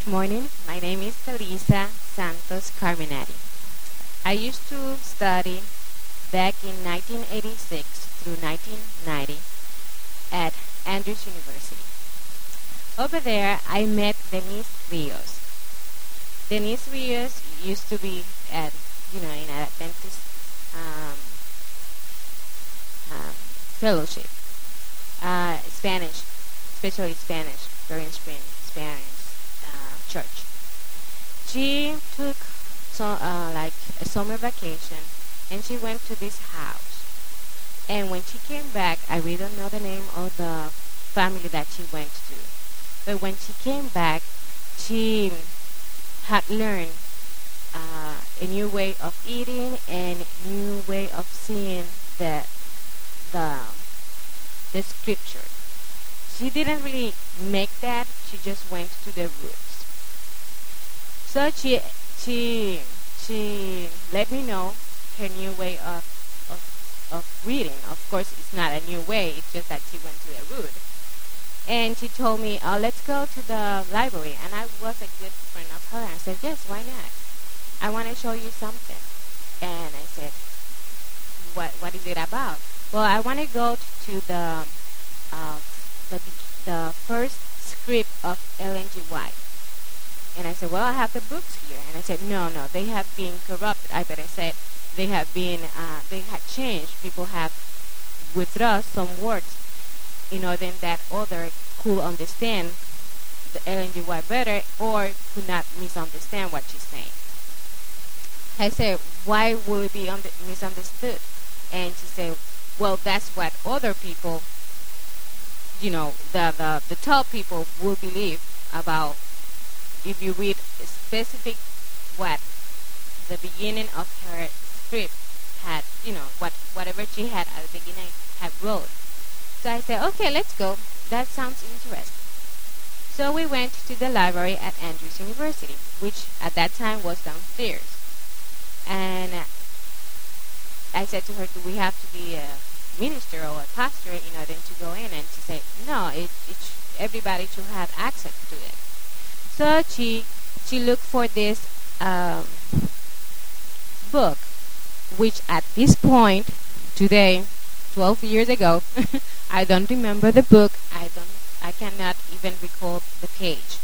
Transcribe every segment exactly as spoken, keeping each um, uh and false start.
Good morning. My name is Teresa Santos Carminati. I used to study back in nineteen eighty-six through nineteen ninety at Andrews University. Over there, I met Denise Rios. Denise Rios used to be at, you know, in a Adventist um, um, fellowship, uh, Spanish, especially Spanish, Green Spring Spanish uh, church. She took so uh, like a summer vacation, and she went to this house. And when she came back, I really don't know the name of the family that she went to. But when she came back, she had learned uh, a new way of eating and new way of seeing the the the scripture. She didn't really make that. She just went to the roots. So she she she let me know her new way of of of reading. Of course, it's not a new way. It's just that she went to the root. And she told me, oh, let's go to the library. And I was a good friend of her. I said, yes, why not? I want to show you something. And I said, what what is it about? Well, I want to go to the, uh, the, the first script of Ellen G. White. And I said, well, I have the books here. And I said, no, no, they have been corrupted. I better say they have been, uh, they have changed. People have withdrawn some words in order that other could understand the Ellen G. White better or could not misunderstand what she's saying. I said, why would it be under- misunderstood? And she said, well, that's what other people, you know, the, the, the top people will believe about if you read a specific what the beginning of her script had, you know, what whatever she had at the beginning had wrote. So I said, okay, let's go. That sounds interesting. So we went to the library at Andrews University, which at that time was downstairs. And I said to her, do we have to be a minister or a pastor in order to go in? And she said, no, it, it sh- everybody should have access to it. So she she looked for this um, book, which at this point, today, twelve years ago, I don't remember the book. I don't. I cannot even recall the page.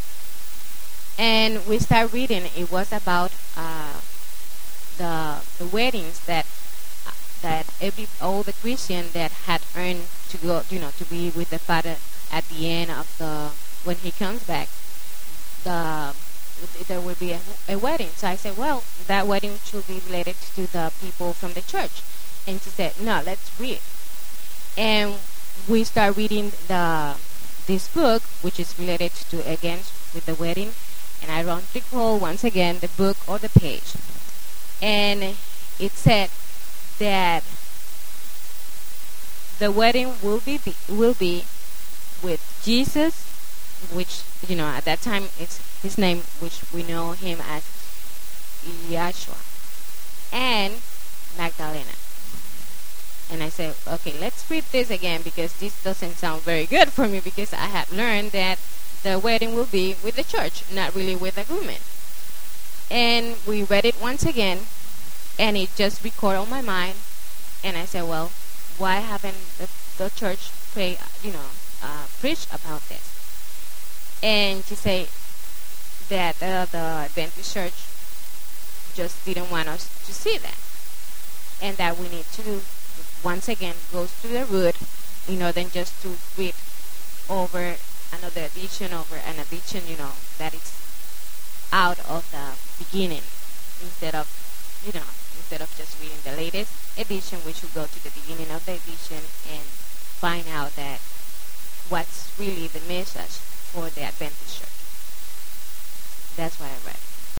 And we start reading. It was about uh, the the weddings that uh, that every all the Christian that had earned to go, you know, to be with the Father at the end of the when He comes back. The there will be a, a wedding. So I said, well, that wedding should be related to the people from the church. And she said, no, let's read. And we start reading the this book, which is related to, again, with the wedding. And I don't recall, once again, the book or the page. And it said that the wedding will be, be will be with Jesus, which, you know, at that time, it's his name, which we know him as Yeshua, and Magdalena. And I said, okay, let's read this again because this doesn't sound very good for me because I had learned that the wedding will be with the church, not really with the women. And we read it once again, and it just recorded on my mind. And I said, well, why haven't the, the church pray, you know, uh, preached about this? And she said that uh, the Adventist church just didn't want us to see that, and that we need to once again go to the root, you know, than just to read over another edition, over an edition, you know, that is out of the beginning, instead of, you know, instead of just reading the latest edition, we should go to the beginning of the edition and find out that what's really the message for the Adventist church. That's what I read.